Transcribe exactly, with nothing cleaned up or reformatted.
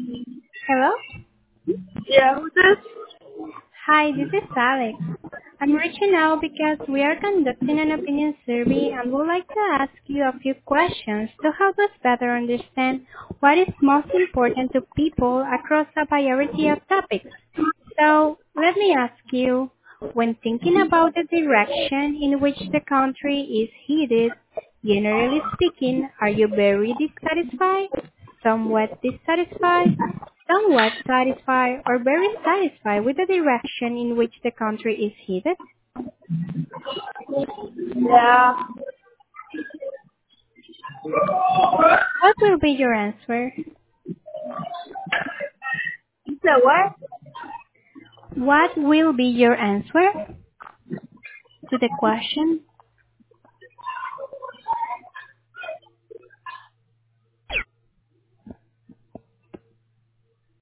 Hello? Yeah, who's this? Hi, this is Alex. I'm reaching out because we are conducting an opinion survey and would like to ask you a few questions to help us better understand what is most important to people across a variety of topics. So, let me ask you, when thinking about the direction in which the country is headed, generally speaking, are you very dissatisfied, somewhat dissatisfied, somewhat satisfied, or very satisfied with the direction in which the country is headed? Yeah. What will be your answer? You said what? What will be your answer to the question?